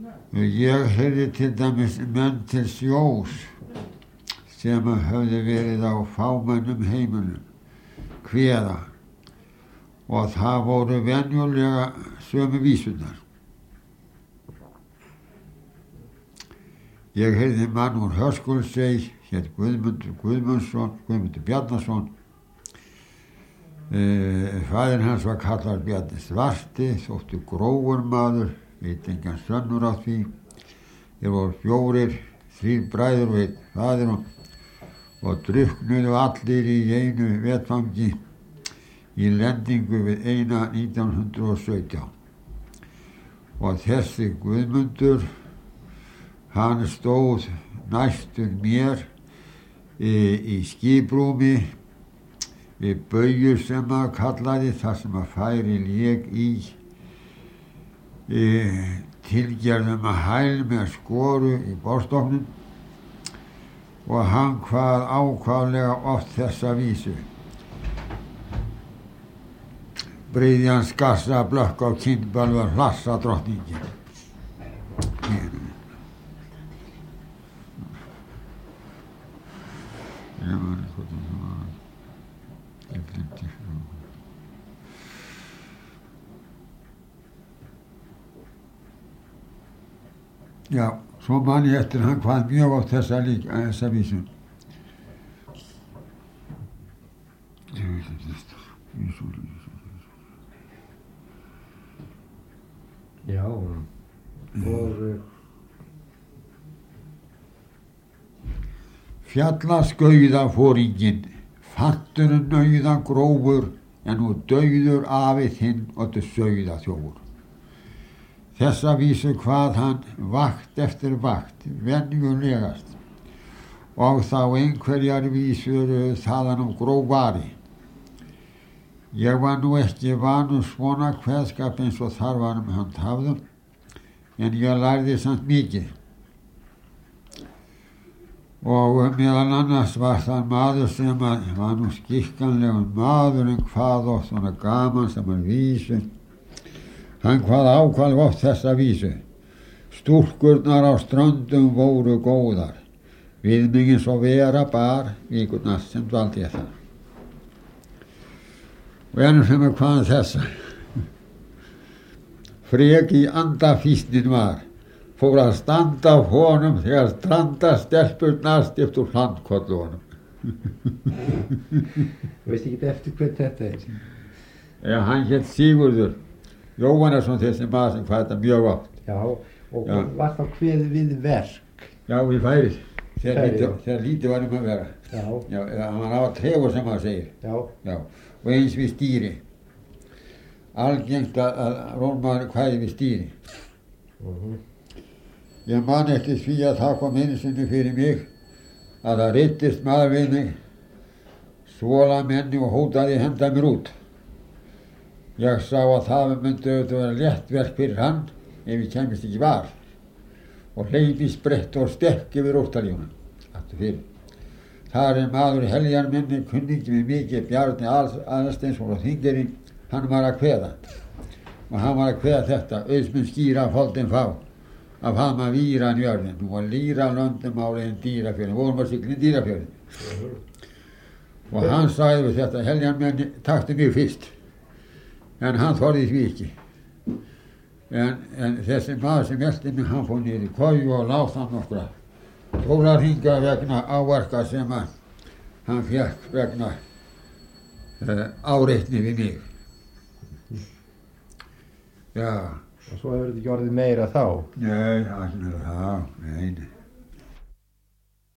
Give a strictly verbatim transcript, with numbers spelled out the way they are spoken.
Ég heyrði til dæmis menn til sjós sem höfðu verið á fámennum heimilum kveða og það voru venjulega sömu vísurnar. Ég heyrði mann úr Höskuldsey, hét Guðmundur Guðmundsson, Guðmundur Bjarnason. E, Faðir hans var kallar Bjarni Svarti, þóttu grófur maður, veit engan sönnur á því. Þeir voru fjórir, þrír bræður við faðir og, og drukknuðu allir í einu vetfangi í lendingu við eina nítján hundruð og sautján. Og þessi Guðmundur, hann stóð næstur mér í, í skýbrúmi við bauju sem maður kallaði, þar sem að færi lék í, í tilgerðum að hæl með skoru í borstofnum og hann kvað ákváðlega oft þessa vísu. Breiði hans skassa blökk á kindbölvar hlassa drottningin. Já, svo man ég eftir hann hvað mjög á þessa líka, þessa vísun. Já, og Fjallaskauða fóringinn, fatturinn nauða grófur, en nú dauður afi þinn og þú sauða þjófur. Þessa vísu hvað hann vakt eftir vakt, venjulegast, og þá einhverjar vísur þaðan um grófari. Ég var nú ekki vanur svona kveðskap eins og þar var um hann hafðum, en ég lærði samt mikið. Og meðal annars var það maður sem að, var nú skikkanlegur maður en hvað og svona gaman sem var vísu. Hann hvað ákvað oft þessa vísu. Stúlkurnar á ströndum voru góðar, við mig eins og vera bar, vikurnar sem dvaldi ég þar. Og ennum sem er hvaðan þessa. Frek í andafísnin var, fór að standa á honum þegar stranda stelpurnar stipt úr hlandkollunum. Þú veist ekki eftir hvern þetta er? Ja, hann hét Sigurður Jóhannesson, þessi maður sem hvað þetta mjög oft. Já, og Já. var þá kveðið við verk? Já, við færið, þegar Færið, lítið, þegar lítið var um að vera. Já. Já, hann var á að trefur sem maður segir. Já. Já, og eins við stýri. Algengt að, að rónmaður kvæði við stýri. Uh-huh. Ég man eftir því að það kom einu sinni fyrir mig að það reittist maður við mig, svola menni og hótaði henda mér út. Ég sá að það myndi auðvitað vera létt verk fyrir hann ef ég kemist ekki var og hleypi sprett og stekk yfir óttaljónum. Aftur fyrir. Þar er maður heljar minni, kunningi með mikið, Bjarni Aðalsteinsson og Þingerinn, hann var að kveða. Og hann var að kveða þetta, auðsminn skýra foldin fá, af hama víran jörðin. Nú var lýra löndum álegin Dýrafjörðin, vorum að sigla í Dýrafjörðin. Og hann sagði við þetta, heljar minni, taktu mig fyrst. En hann þorði því ekki. En, en þessi maður sem elti mig, hann fór niður í koju og láð það nokkra sólarhringa vegna áverka sem að hann fékk vegna uh, áreitni við mig. Já. Og svo hefur þetta ekki orðið meira þá? Nei, það er ekki meira þá, nei.